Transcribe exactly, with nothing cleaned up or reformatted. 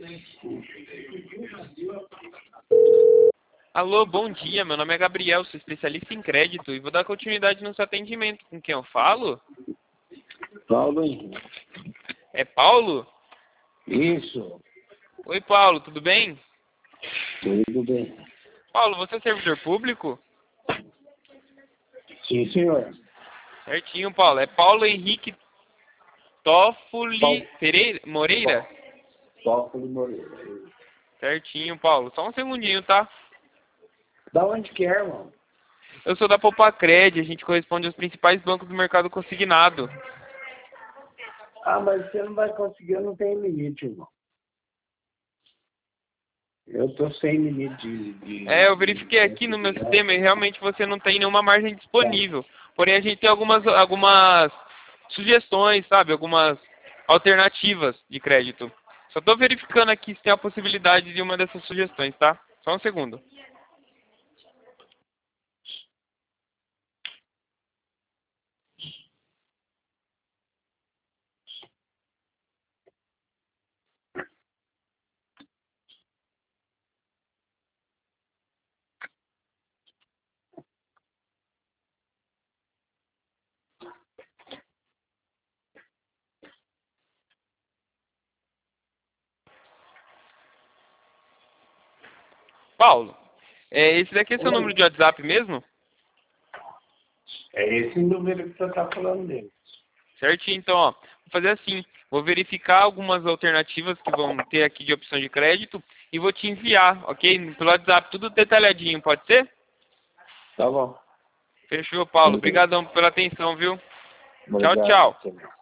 Alô, bom dia. Meu nome é Gabriel, sou especialista em crédito e vou dar continuidade no seu atendimento. Com quem eu falo? Paulo Henrique. É Paulo? Isso, Oi, Paulo, tudo bem? tudo bem. Paulo, você é servidor público? Sim, senhor. Certinho, Paulo. É Paulo Henrique Toffoli Paulo. Pereira, Moreira? Toffoli Moreira. Certinho, Paulo. Só um segundinho, tá? Da onde que é, irmão? Eu sou da Popacred, a gente corresponde aos principais bancos do mercado consignado. Ah, mas você não vai conseguir, eu não tenho limite, irmão. Eu tô sem limite de... de É, eu verifiquei aqui no meu sistema e realmente você não tem nenhuma margem disponível. Porém, a gente tem algumas, algumas sugestões, sabe? Algumas alternativas de crédito. Só estou verificando aqui se tem a possibilidade de uma dessas sugestões, tá? Só um segundo. Paulo, é, esse daqui é seu número Oi. de WhatsApp mesmo? É esse número que você tá falando dele. Certinho, então, ó. Vou fazer assim. Vou verificar algumas alternativas que vão ter aqui de opção de crédito e vou te enviar, ok? Pelo WhatsApp, tudo detalhadinho, pode ser? Tá bom. Fechou, Paulo. Muito Obrigadão pela atenção, viu? Tchau, obrigado. tchau. Senhor.